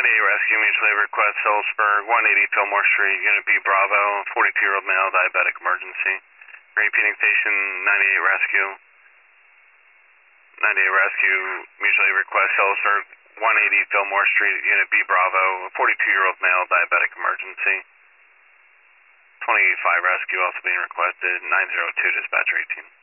Rescue, mutual aid request, Phillipsburg, 180 Fillmore Street, Unit B Bravo, 42-year-old male, diabetic emergency. Repeating station 98 Rescue. 98 Rescue, mutual aid request, Phillipsburg, 180 Fillmore Street, Unit B Bravo, 42-year-old male, diabetic emergency. 25 Rescue also being requested, 902 Dispatcher 18.